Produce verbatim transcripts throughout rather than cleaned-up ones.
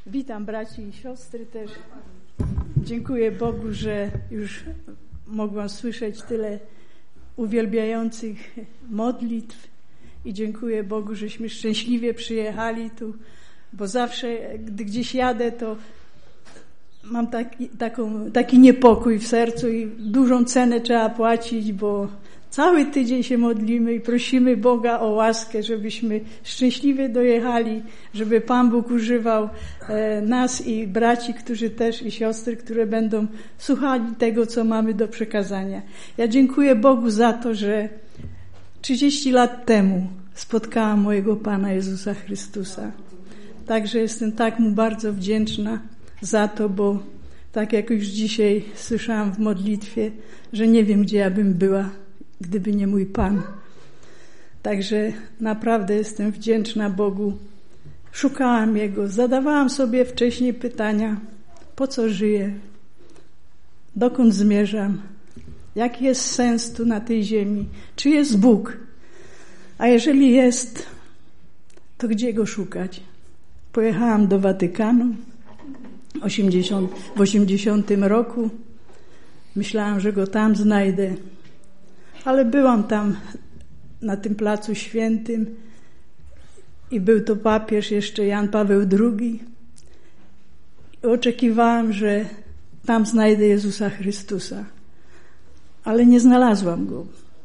Witam braci i siostry też. Dziękuję Bogu, że już mogłam słyszeć tyle uwielbiających modlitw i dziękuję Bogu, żeśmy szczęśliwie przyjechali tu, bo zawsze, gdy gdzieś jadę, to mam taki, taką, taki niepokój w sercu i dużą cenę trzeba płacić, bo cały tydzień się modlimy i prosimy Boga o łaskę, żebyśmy szczęśliwie dojechali, żeby Pan Bóg używał e, nas i braci, którzy też i siostry, które będą słuchali tego, co mamy do przekazania. Ja dziękuję Bogu za to, że trzydzieści lat temu spotkałam mojego Pana Jezusa Chrystusa. Także jestem tak Mu bardzo wdzięczna za to, bo tak jak już dzisiaj słyszałam w modlitwie, że nie wiem, gdzie ja bym była, gdyby nie mój Pan. Także naprawdę jestem wdzięczna Bogu. Szukałam Jego, zadawałam sobie wcześniej pytania, po co żyję, dokąd zmierzam, jaki jest sens tu na tej ziemi, czy jest Bóg, a jeżeli jest, to gdzie Go szukać? Pojechałam do Watykanu w osiemdziesiątym roku. Myślałam, że Go tam znajdę. Ale byłam tam na tym Placu Świętym i był to papież jeszcze Jan Paweł drugi. I oczekiwałam, że tam znajdę Jezusa Chrystusa. Ale nie znalazłam Go.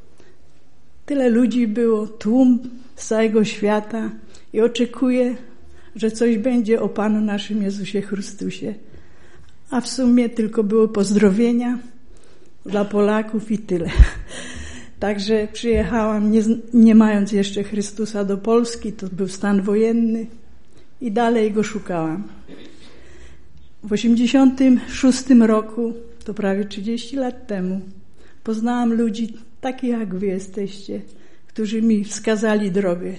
Tyle ludzi było, tłum z całego świata i oczekuję, że coś będzie o Panu naszym Jezusie Chrystusie. A w sumie tylko były pozdrowienia dla Polaków i tyle. Także przyjechałam, nie, nie mając jeszcze Chrystusa do Polski, to był stan wojenny i dalej Go szukałam. W osiemdziesiątym szóstym roku, to prawie trzydzieści lat temu, poznałam ludzi takich jak wy jesteście, którzy mi wskazali drogę.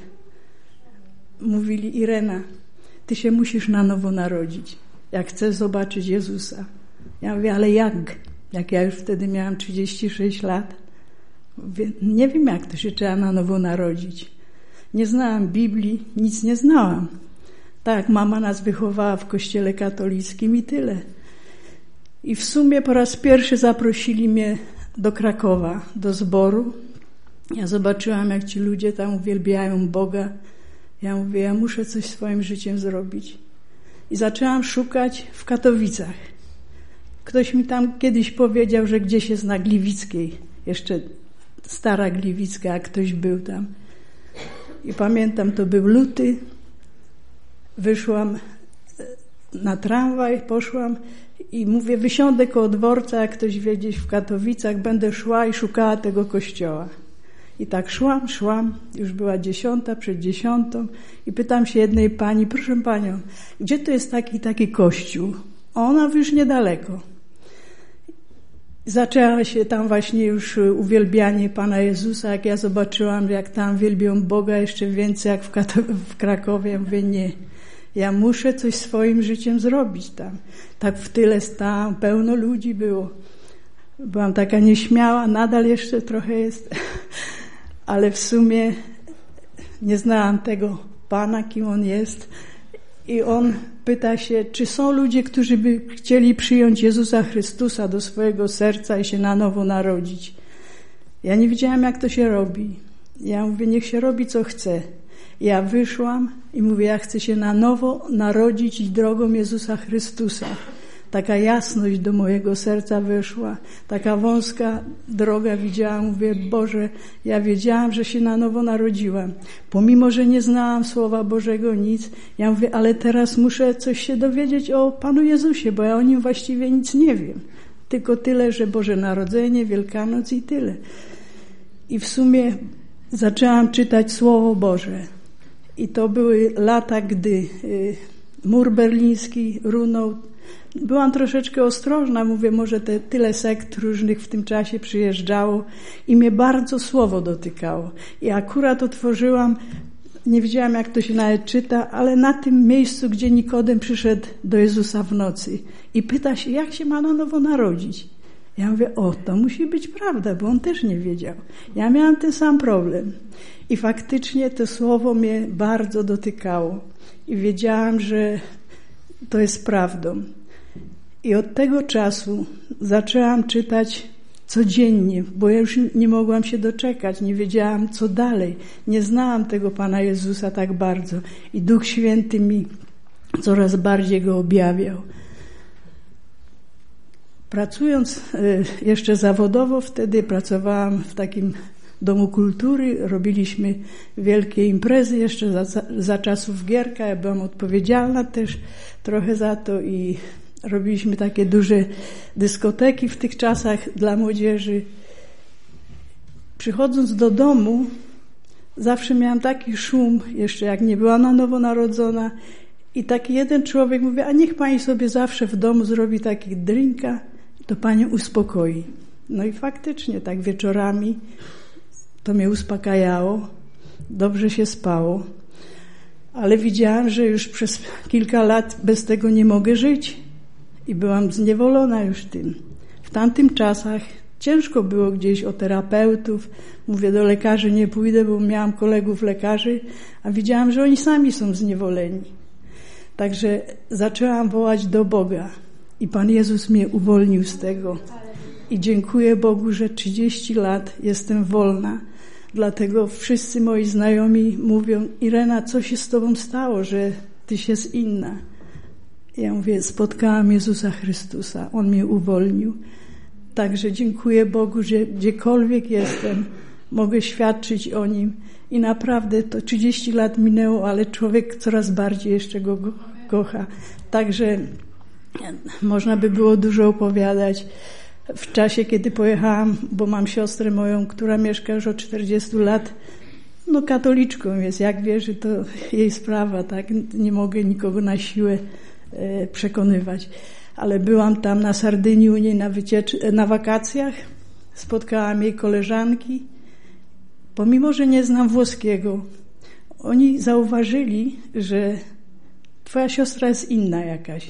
Mówili: Irena, ty się musisz na nowo narodzić, jak chcesz zobaczyć Jezusa. Ja mówię: ale jak? Jak ja już wtedy miałam trzydzieści sześć lat. Nie wiem, jak to się trzeba na nowo narodzić. Nie znałam Biblii, nic nie znałam. Tak, mama nas wychowała w kościele katolickim i tyle. I w sumie po raz pierwszy zaprosili mnie do Krakowa, do zboru. Ja zobaczyłam, jak ci ludzie tam uwielbiają Boga. Ja mówię: ja muszę coś swoim życiem zrobić. I zaczęłam szukać w Katowicach. Ktoś mi tam kiedyś powiedział, że gdzieś jest na Gliwickiej, jeszcze Stara Gliwicka, jak ktoś był tam. I pamiętam, to był luty, wyszłam na tramwaj, poszłam i mówię: wysiądę koło dworca, jak ktoś wie, gdzieś w Katowicach, będę szła i szukała tego kościoła. I tak szłam, szłam, już była dziesiąta, przed dziesiątą i pytam się jednej pani: proszę panią, gdzie to jest taki taki kościół? Ona już niedaleko. Zaczęła się tam właśnie już uwielbianie Pana Jezusa. Jak ja zobaczyłam, jak tam wielbią Boga jeszcze więcej jak w, Katow- w Krakowie, ja mówię: nie, ja muszę coś swoim życiem zrobić tam. Tak w tyle stałam, pełno ludzi było. Byłam taka nieśmiała, nadal jeszcze trochę jest, ale w sumie nie znałam tego Pana, kim On jest. I On pyta się, czy są ludzie, którzy by chcieli przyjąć Jezusa Chrystusa do swojego serca i się na nowo narodzić. Ja nie wiedziałam, jak to się robi. Ja mówię: niech się robi, co chce. Ja wyszłam i mówię: ja chcę się na nowo narodzić drogą Jezusa Chrystusa. Taka jasność do mojego serca wyszła, taka wąska droga widziałam. Mówię: Boże, ja wiedziałam, że się na nowo narodziłam. Pomimo, że nie znałam Słowa Bożego, nic. Ja mówię: ale teraz muszę coś się dowiedzieć o Panu Jezusie, bo ja o Nim właściwie nic nie wiem. Tylko tyle, że Boże Narodzenie, Wielkanoc i tyle. I w sumie zaczęłam czytać Słowo Boże. I to były lata, gdy y, mur berliński runął. Byłam troszeczkę ostrożna, mówię: może te tyle sekt różnych w tym czasie przyjeżdżało i mnie bardzo słowo dotykało. I akurat otworzyłam, nie wiedziałam, jak to się nawet czyta, ale na tym miejscu, gdzie Nikodem przyszedł do Jezusa w nocy i pyta się, jak się ma na nowo narodzić. Ja mówię: o, to musi być prawda, bo on też nie wiedział. Ja miałam ten sam problem. I faktycznie to słowo mnie bardzo dotykało. I wiedziałam, że to jest prawdą. I od tego czasu zaczęłam czytać codziennie, bo ja już nie mogłam się doczekać, nie wiedziałam co dalej. Nie znałam tego Pana Jezusa tak bardzo i Duch Święty mi coraz bardziej Go objawiał. Pracując jeszcze zawodowo, wtedy pracowałam w takim Domu Kultury, robiliśmy wielkie imprezy jeszcze za, za czasów Gierka, ja byłam odpowiedzialna też trochę za to i robiliśmy takie duże dyskoteki w tych czasach dla młodzieży. Przychodząc do domu, zawsze miałam taki szum, jeszcze jak nie była na nowo narodzona, i taki jeden człowiek mówi, a niech pani sobie zawsze w domu zrobi taki drinka, to panią uspokoi. No i faktycznie tak wieczorami to mnie uspokajało, dobrze się spało, ale widziałam, że już przez kilka lat bez tego nie mogę żyć i byłam zniewolona już tym. W tamtym czasach ciężko było gdzieś o terapeutów, mówię, do lekarzy nie pójdę, bo miałam kolegów lekarzy, a widziałam, że oni sami są zniewoleni. Także zaczęłam wołać do Boga i Pan Jezus mnie uwolnił z tego. I dziękuję Bogu, że trzydzieści lat jestem wolna. Dlatego wszyscy moi znajomi mówią, Irena, co się z tobą stało, że tyś jest inna? Ja mówię, spotkałam Jezusa Chrystusa, On mnie uwolnił. Także dziękuję Bogu, że gdziekolwiek jestem, mogę świadczyć o Nim. I naprawdę to trzydzieści lat minęło, ale człowiek coraz bardziej jeszcze Go kocha. Także można by było dużo opowiadać. W czasie, kiedy pojechałam, bo mam siostrę moją, która mieszka już od czterdziestu lat, no katoliczką jest, jak wierzy, to jej sprawa, tak? Nie mogę nikogo na siłę e, przekonywać. Ale byłam tam na Sardynii u niej na, wyciecz- na wakacjach, spotkałam jej koleżanki. Pomimo, że nie znam włoskiego, oni zauważyli, że twoja siostra jest inna jakaś.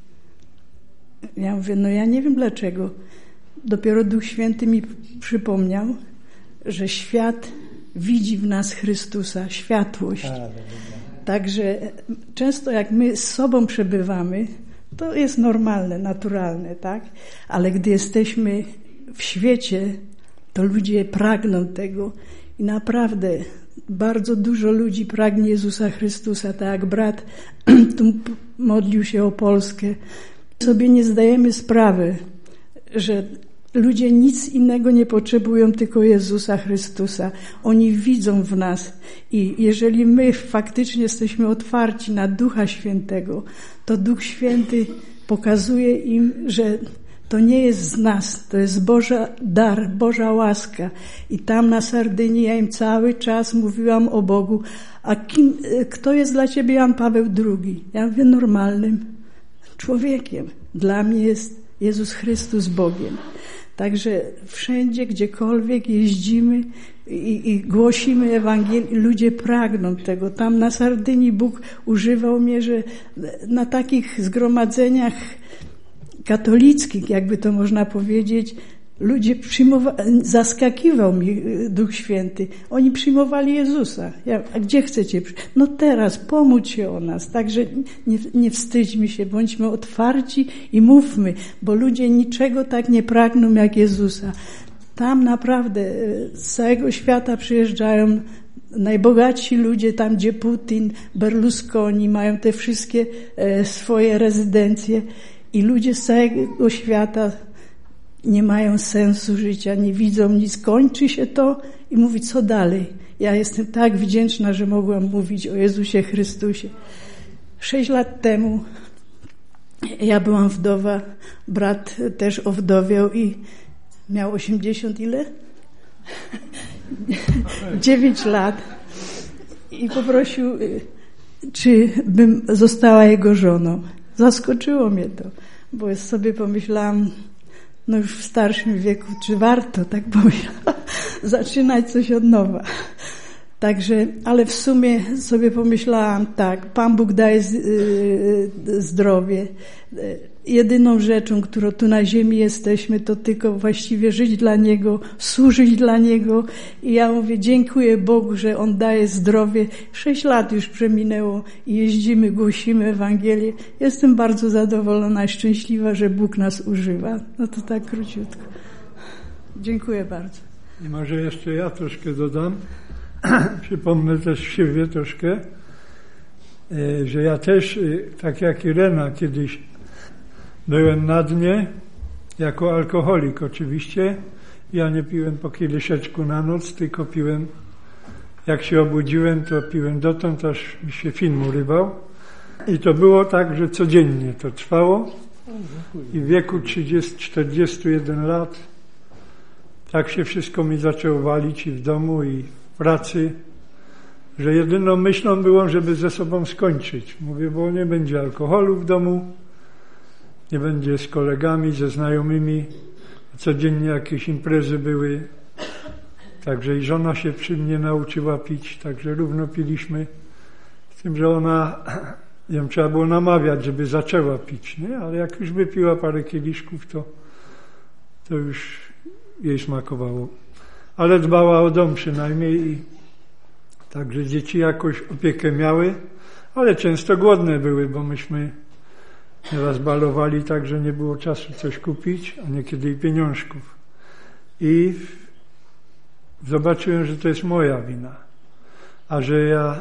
Ja mówię, no ja nie wiem dlaczego. Dopiero Duch Święty mi przypomniał, że świat widzi w nas Chrystusa, światłość. Także często jak my z sobą przebywamy, to jest normalne, naturalne, tak? Ale gdy jesteśmy w świecie, to ludzie pragną tego i naprawdę bardzo dużo ludzi pragnie Jezusa Chrystusa, tak jak brat tu modlił się o Polskę. Sobie nie zdajemy sprawy, że ludzie nic innego nie potrzebują, tylko Jezusa Chrystusa. Oni widzą w nas i jeżeli my faktycznie jesteśmy otwarci na Ducha Świętego, to Duch Święty pokazuje im, że to nie jest z nas, to jest Boża dar, Boża łaska. I tam na Sardynii ja im cały czas mówiłam o Bogu. A kim, kto jest dla ciebie Jan Paweł drugi? Ja mówię, normalnym człowiekiem. Dla mnie jest Jezus Chrystus Bogiem. Także wszędzie, gdziekolwiek jeździmy i, i głosimy Ewangelię, ludzie pragną tego. Tam na Sardynii Bóg używał mnie, że na takich zgromadzeniach katolickich, jakby to można powiedzieć, ludzie przyjmowali, zaskakiwał mi Duch Święty. Oni przyjmowali Jezusa. Ja, a gdzie chcecie? No teraz, pomódl się o nas. Także nie, nie wstydźmy się, bądźmy otwarci i mówmy, bo ludzie niczego tak nie pragną jak Jezusa. Tam naprawdę z całego świata przyjeżdżają najbogatsi ludzie, tam gdzie Putin, Berlusconi mają te wszystkie e, swoje rezydencje i ludzie z całego świata nie mają sensu życia, nie widzą nic, kończy się to i mówi, co dalej. Ja jestem tak wdzięczna, że mogłam mówić o Jezusie Chrystusie. Sześć lat temu ja byłam wdowa, brat też owdowiał i miał osiemdziesiąt ile? Dziewięć lat i poprosił, czy bym została jego żoną. Zaskoczyło mnie to, bo sobie pomyślałam, no już w starszym wieku, czy warto, tak pomyślałam, zaczynać coś od nowa. Także, ale w sumie sobie pomyślałam tak, Pan Bóg daje zdrowie. Jedyną rzeczą, którą tu na ziemi jesteśmy, to tylko właściwie żyć dla Niego, służyć dla Niego. I ja mówię, dziękuję Bogu, że On daje zdrowie. Sześć lat już przeminęło i jeździmy, głosimy Ewangelię. Jestem bardzo zadowolona i szczęśliwa, że Bóg nas używa. No to tak króciutko. Dziękuję bardzo. I może jeszcze ja troszkę dodam. Przypomnę też siebie troszkę, że ja też, tak jak Irena, kiedyś byłem na dnie, jako alkoholik oczywiście. Ja nie piłem po kieliszeczku na noc, tylko piłem, jak się obudziłem, to piłem dotąd, aż mi się film urywał. I to było tak, że codziennie to trwało. I w wieku trzydziestu czterdziestu jeden lat tak się wszystko mi zaczęło walić i w domu, i w pracy, że jedyną myślą było, żeby ze sobą skończyć. Mówię, bo nie będzie alkoholu w domu, nie będzie z kolegami, ze znajomymi. Codziennie jakieś imprezy były. Także i żona się przy mnie nauczyła pić, także równo piliśmy. Z tym, że ona, ją trzeba było namawiać, żeby zaczęła pić, nie? Ale jak już wypiła parę kieliszków, to, to już jej smakowało. Ale dbała o dom przynajmniej i także dzieci jakoś opiekę miały, ale często głodne były, bo myśmy nieraz balowali tak, że nie było czasu coś kupić, a niekiedy i pieniążków. I zobaczyłem, że to jest moja wina. A że ja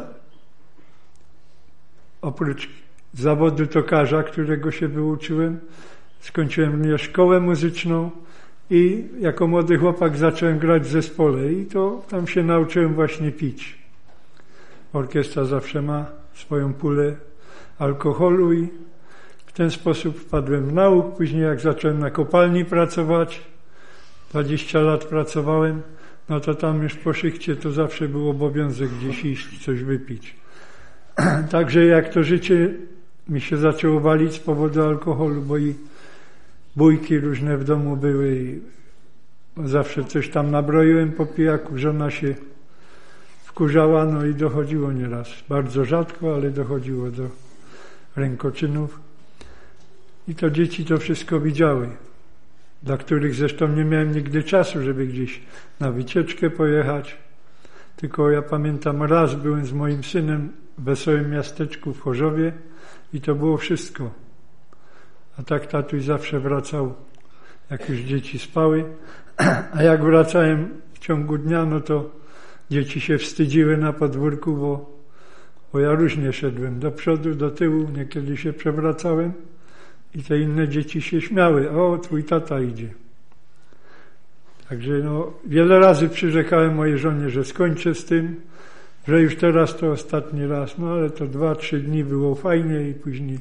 oprócz zawodu tokarza, którego się wyuczyłem, skończyłem również szkołę muzyczną i jako młody chłopak zacząłem grać w zespole i to tam się nauczyłem właśnie pić. Orkiestra zawsze ma swoją pulę alkoholu i w ten sposób wpadłem w nauk. Później jak zacząłem na kopalni pracować, dwadzieścia lat pracowałem, no to tam już po szychcie to zawsze był obowiązek gdzieś iść, coś wypić. Także jak to życie mi się zaczęło walić z powodu alkoholu, bo i bójki różne w domu były i zawsze coś tam nabroiłem po pijaku, żona się wkurzała, no i dochodziło nieraz. Bardzo rzadko, ale dochodziło do rękoczynów. I to dzieci to wszystko widziały, dla których zresztą nie miałem nigdy czasu, żeby gdzieś na wycieczkę pojechać. Tylko ja pamiętam, raz byłem z moim synem w wesołym miasteczku w Chorzowie i to było wszystko. A tak tatuś zawsze wracał, jak już dzieci spały. A jak wracałem w ciągu dnia, no to dzieci się wstydziły na podwórku, bo, bo ja różnie szedłem. Do przodu, do tyłu, niekiedy się przewracałem i te inne dzieci się śmiały. O, twój tata idzie. Także no, wiele razy przyrzekałem mojej żonie, że skończę z tym, że już teraz to ostatni raz. No ale to dwa, trzy dni było fajnie i później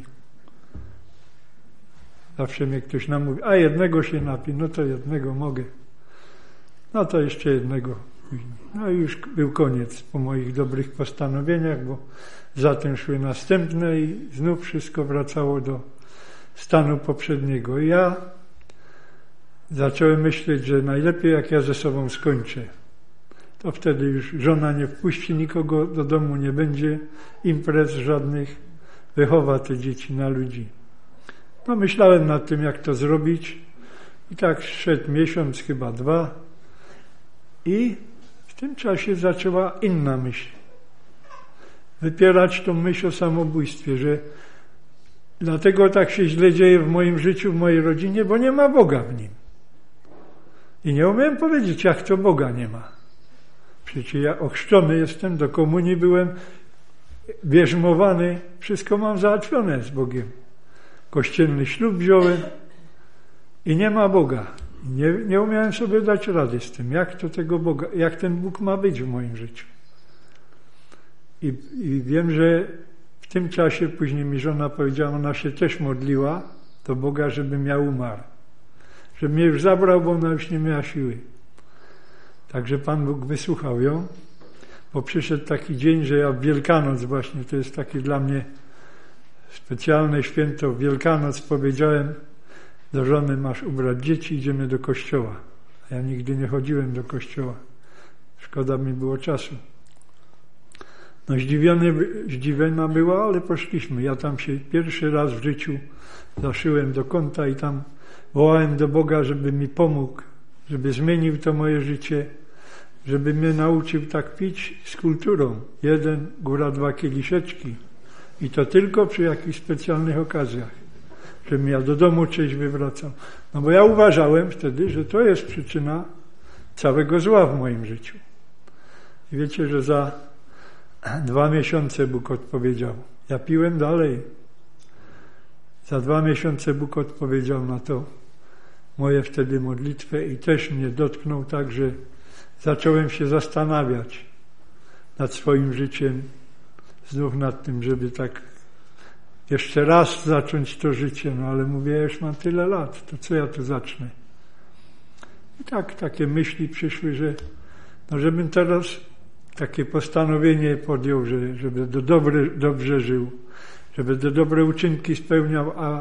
zawsze mnie ktoś namówi, a jednego się napi, no to jednego mogę. No to jeszcze jednego później. No i już był koniec po moich dobrych postanowieniach, bo zatem szły następne i znów wszystko wracało do stanu poprzedniego. I ja zacząłem myśleć, że najlepiej jak ja ze sobą skończę. To wtedy już żona nie wpuści nikogo do domu, nie będzie imprez żadnych, wychowa te dzieci na ludzi. No myślałem nad tym, jak to zrobić i tak szedł miesiąc, chyba dwa i w tym czasie zaczęła inna myśl. Wypierać tą myśl o samobójstwie, że dlatego tak się źle dzieje w moim życiu, w mojej rodzinie, bo nie ma Boga w nim. I nie umiałem powiedzieć, jak to Boga nie ma. Przecież ja ochrzczony jestem, do komunii byłem, bierzmowany, wszystko mam załatwione z Bogiem. Kościelny ślub wziąłem i nie ma Boga. Nie, nie umiałem sobie dać rady z tym, jak to tego Boga, jak ten Bóg ma być w moim życiu. I, i wiem, że w tym czasie później mi żona powiedziała, ona się też modliła do Boga, żebym ja umarł. Żeby mnie już zabrał, bo ona już nie miała siły. Także Pan Bóg wysłuchał ją, bo przyszedł taki dzień, że ja w Wielkanoc właśnie, to jest takie dla mnie specjalne święto, w Wielkanoc powiedziałem do żony, masz ubrać dzieci, idziemy do kościoła. A ja nigdy nie chodziłem do kościoła. Szkoda mi było czasu. No zdziwiony, zdziwiona była, ale poszliśmy. Ja tam się pierwszy raz w życiu zaszyłem do kąta i tam wołałem do Boga, żeby mi pomógł, żeby zmienił to moje życie, żeby mnie nauczył tak pić z kulturą. Jeden, góra dwa kieliszeczki. I to tylko przy jakichś specjalnych okazjach. Żebym ja do domu trzeźwy wracał. No bo ja uważałem wtedy, że to jest przyczyna całego zła w moim życiu. I wiecie, że za dwa miesiące Bóg odpowiedział. Ja piłem dalej. Za dwa miesiące Bóg odpowiedział na to moje wtedy modlitwę i też mnie dotknął tak, że zacząłem się zastanawiać nad swoim życiem, znów nad tym, żeby tak jeszcze raz zacząć to życie, no ale mówię, ja już mam tyle lat, to co ja tu zacznę? I tak, takie myśli przyszły, że no żebym teraz takie postanowienie podjął, że, żeby do dobre, dobrze żył, żeby do dobre uczynki spełniał, a,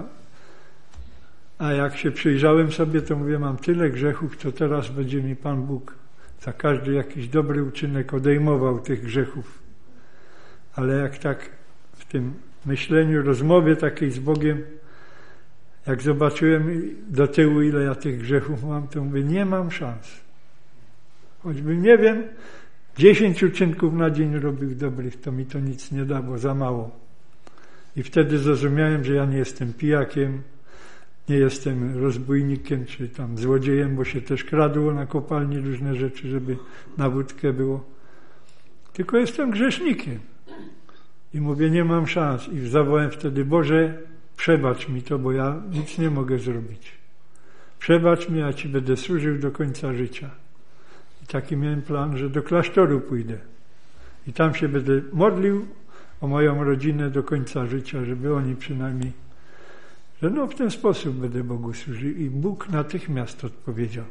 a jak się przyjrzałem sobie, to mówię, mam tyle grzechów, to teraz będzie mi Pan Bóg za każdy jakiś dobry uczynek odejmował tych grzechów. Ale jak tak w tym myśleniu, rozmowie takiej z Bogiem, jak zobaczyłem do tyłu, ile ja tych grzechów mam, to mówię, nie mam szans. Choćbym, nie wiem, dziesięć uczynków na dzień robił dobrych, to mi to nic nie da, bo za mało. I wtedy zrozumiałem, że ja nie jestem pijakiem, nie jestem rozbójnikiem, czy tam złodziejem, bo się też kradło na kopalni różne rzeczy, żeby na wódkę było. Tylko jestem grzesznikiem. I mówię, nie mam szans. I zawołałem wtedy, Boże, przebacz mi to, bo ja nic nie mogę zrobić. Przebacz mi, ja Ci będę służył do końca życia. I taki miałem plan, że do klasztoru pójdę. I tam się będę modlił o moją rodzinę do końca życia, żeby oni przynajmniej, że no w ten sposób będę Bogu służył. I Bóg natychmiast odpowiedział.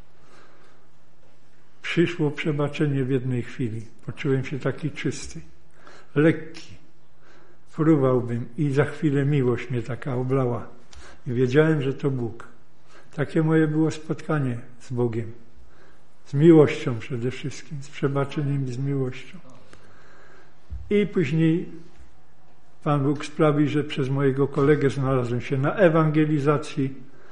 Przyszło przebaczenie w jednej chwili. Poczułem się taki czysty, lekki. Fruwałbym i za chwilę miłość mnie taka oblała. I wiedziałem, że to Bóg. Takie moje było spotkanie z Bogiem. Z miłością przede wszystkim, z przebaczeniem i z miłością. I później Pan Bóg sprawi, że przez mojego kolegę znalazłem się na ewangelizacji.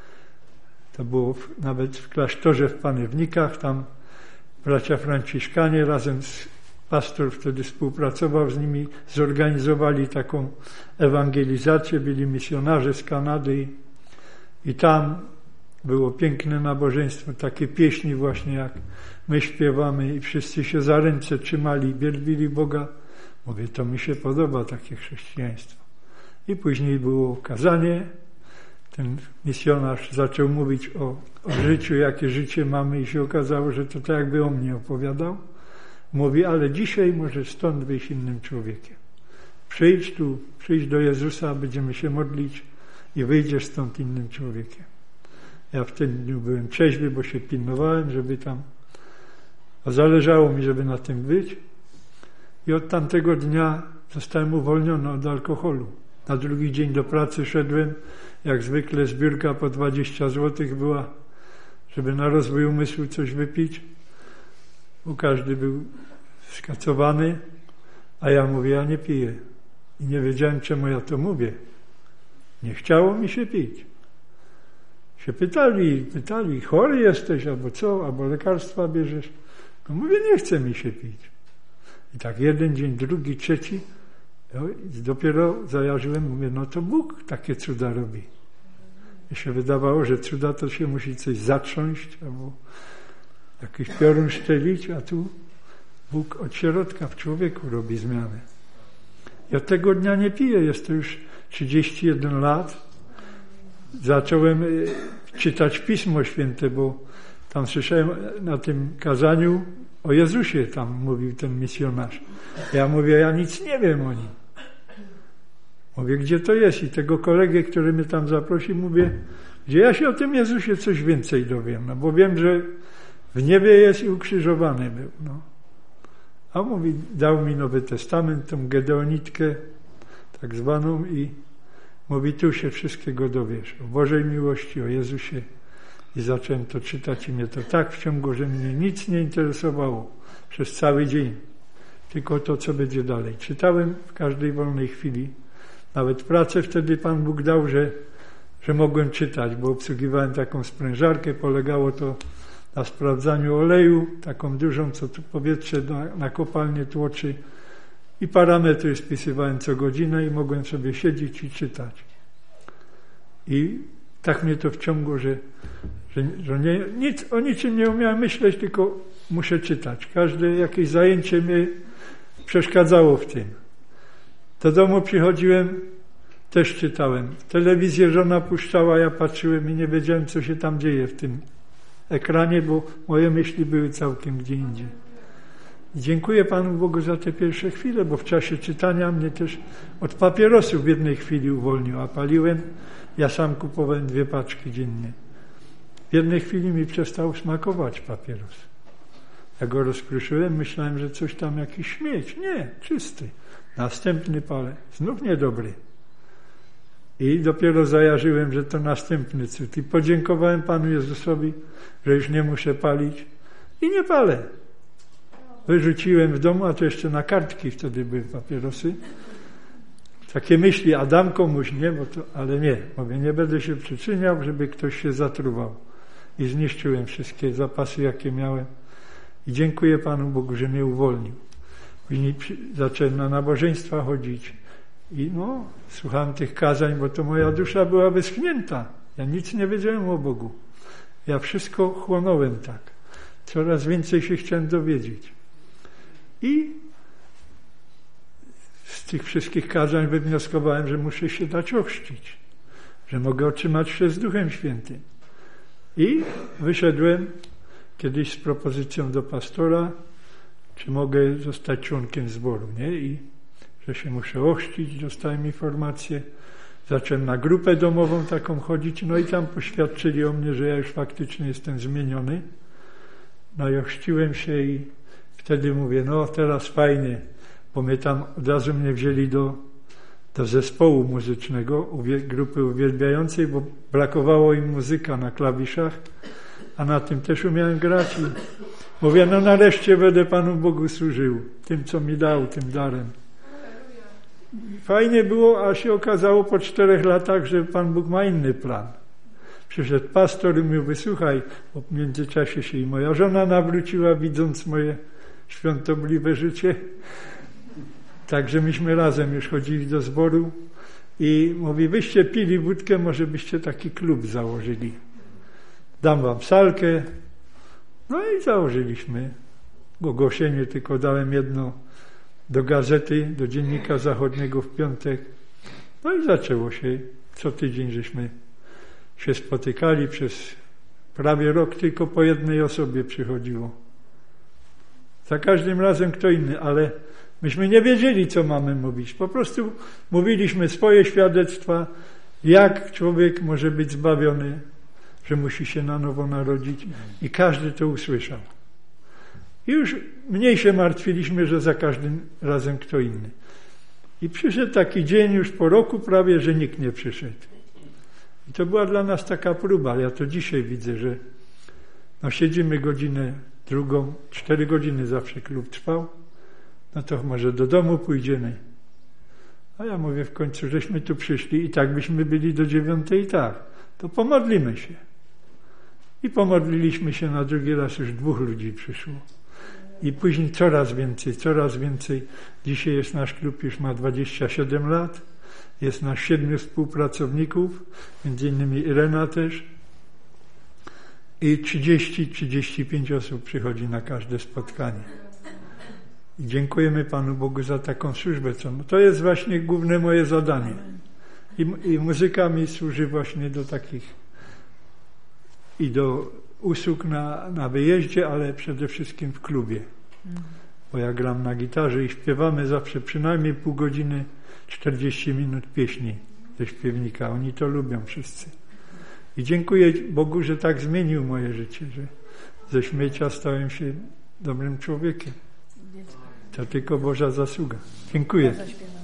To było w, nawet w klasztorze w Panewnikach. Tam bracia franciszkanie razem z pastor wtedy współpracował z nimi, zorganizowali taką ewangelizację, byli misjonarze z Kanady i, i tam było piękne nabożeństwo, takie pieśni właśnie jak my śpiewamy i wszyscy się za ręce trzymali, wielbili Boga. Mówię, to mi się podoba takie chrześcijaństwo. I później było kazanie, ten misjonarz zaczął mówić o, o życiu, jakie życie mamy i się okazało, że to tak jakby o mnie opowiadał. Mówi, ale dzisiaj możesz stąd wyjść innym człowiekiem. Przyjdź tu, przyjdź do Jezusa, będziemy się modlić i wyjdziesz stąd innym człowiekiem. Ja w tym dniu byłem trzeźwy, bo się pilnowałem, żeby tam, a zależało mi, żeby na tym być. I od tamtego dnia zostałem uwolniony od alkoholu. Na drugi dzień do pracy szedłem, jak zwykle zbiórka po dwadzieścia złotych była, żeby na rozwój umysłu coś wypić. Bo każdy był skacowany, a ja mówię, ja nie piję. I nie wiedziałem, czemu ja to mówię. Nie chciało mi się pić. Się pytali, pytali, chory jesteś, albo co, albo lekarstwa bierzesz. No mówię, nie chce mi się pić. I tak jeden dzień, drugi, trzeci, i dopiero zajarzyłem, mówię, no to Bóg takie cuda robi. Mi się wydawało, że cuda to się musi coś zatrząść, albo jakiś piorun szczelić, a tu Bóg od środka w człowieku robi zmianę. Ja tego dnia nie piję, jest to już trzydzieści jeden lat. Zacząłem czytać Pismo Święte, bo tam słyszałem na tym kazaniu o Jezusie, tam mówił ten misjonarz. Ja mówię, ja nic nie wiem o nim. Mówię, gdzie to jest? I tego kolegę, który mnie tam zaprosił, mówię, gdzie ja się o tym Jezusie coś więcej dowiem, no bo wiem, że w niebie jest i ukrzyżowany był. No. A mówi, dał mi Nowy Testament, tą Gedeonitkę tak zwaną i mówi, tu się wszystkiego dowiesz. O Bożej miłości, o Jezusie. I zacząłem to czytać i mnie to tak wciągło, że mnie nic nie interesowało przez cały dzień. tylko to, co będzie dalej. Czytałem w każdej wolnej chwili. Nawet pracę wtedy Pan Bóg dał, że, że mogłem czytać, bo obsługiwałem taką sprężarkę. Polegało to na sprawdzaniu oleju, taką dużą, co tu powietrze na, na kopalnię tłoczy. I parametry spisywałem co godzinę i mogłem sobie siedzieć i czytać. I tak mnie to wciągło, że, że, że nie, nic, o niczym nie umiałem myśleć, tylko muszę czytać. Każde jakieś zajęcie mnie przeszkadzało w tym. Do domu przychodziłem, też czytałem. Telewizję żona puszczała, ja patrzyłem i nie wiedziałem, co się tam dzieje w tym ekranie, bo moje myśli były całkiem gdzie indziej. I dziękuję Panu Bogu za te pierwsze chwile, bo w czasie czytania mnie też od papierosów w jednej chwili uwolnił, a paliłem, ja sam kupowałem dwie paczki dziennie. W jednej chwili mi przestał smakować papieros. Jak go rozkruszyłem, myślałem, że coś tam, jakiś śmieć. Nie, czysty. Następny palę. Znów niedobry. I dopiero zajarzyłem, że to następny cud. I podziękowałem Panu Jezusowi, że już nie muszę palić. I nie palę. Wyrzuciłem w domu, a to jeszcze na kartki wtedy były papierosy. Takie myśli, a dam komuś, nie, bo to, ale nie. Mówię, nie będę się przyczyniał, żeby ktoś się zatruwał. I zniszczyłem wszystkie zapasy, jakie miałem. I dziękuję Panu Bogu, że mnie uwolnił. Później zacząłem na nabożeństwa chodzić. I no, słuchałem tych kazań, bo to moja dusza była wyschnięta. Ja nic nie wiedziałem o Bogu. Ja wszystko chłonąłem tak. Coraz więcej się chciałem dowiedzieć. I z tych wszystkich kazań wywnioskowałem, że muszę się dać ochrzcić. Że mogę otrzymać chrzest Duchem Świętym. I wyszedłem kiedyś z propozycją do pastora, czy mogę zostać członkiem zboru, nie? I że się muszę ochrzcić, dostałem informację. Zacząłem na grupę domową taką chodzić, no i tam poświadczyli o mnie, że ja już faktycznie jestem zmieniony. No i ochrzciłem się i wtedy mówię, no teraz fajnie, bo mnie tam od razu mnie wzięli do, do zespołu muzycznego, grupy uwielbiającej, bo brakowało im muzyka na klawiszach, a na tym też umiałem grać i mówię, no nareszcie będę Panu Bogu służył, tym co mi dał, tym darem. Fajnie było, a się okazało po czterech latach, że Pan Bóg ma inny plan. Przyszedł pastor i mówił, wysłuchaj, bo w międzyczasie się i moja żona nawróciła, widząc moje świątobliwe życie. Także myśmy razem już chodzili do zboru i mówi, wyście pili wódkę, może byście taki klub założyli. Dam wam salkę. No i założyliśmy. Ogłoszenie tylko dałem jedno do gazety, do Dziennika Zachodniego w piątek. No i zaczęło się. Co tydzień żeśmy się spotykali. Przez prawie rok tylko po jednej osobie przychodziło. Za każdym razem kto inny, ale myśmy nie wiedzieli, co mamy mówić. Po prostu mówiliśmy swoje świadectwa, jak człowiek może być zbawiony, że musi się na nowo narodzić i każdy to usłyszał. I już mniej się martwiliśmy, że za każdym razem kto inny. I przyszedł taki dzień już po roku prawie, że nikt nie przyszedł. I to była dla nas taka próba. Ja to dzisiaj widzę, że no siedzimy godzinę drugą, cztery godziny zawsze klub trwał, no to może do domu pójdziemy. A ja mówię, w końcu żeśmy tu przyszli i tak byśmy byli do dziewiątej i tak. To pomodlimy się. I pomodliliśmy się na drugi raz, już dwóch ludzi przyszło. I później coraz więcej, coraz więcej. Dzisiaj jest nasz klub, już ma dwadzieścia siedem lat. Jest nasz siedmiu współpracowników, między innymi Irena też. I trzydzieści trzydzieści pięć osób przychodzi na każde spotkanie. I dziękujemy Panu Bogu za taką służbę. Co, no to jest właśnie główne moje zadanie. I, I muzyka mi służy właśnie do takich i do usług na, na wyjeździe, ale przede wszystkim w klubie. Bo ja gram na gitarze i śpiewamy zawsze przynajmniej pół godziny, czterdzieści minut pieśni ze śpiewnika. Oni to lubią wszyscy. I dziękuję Bogu, że tak zmienił moje życie, że ze śmiecia stałem się dobrym człowiekiem. To tylko Boża zasługa. Dziękuję.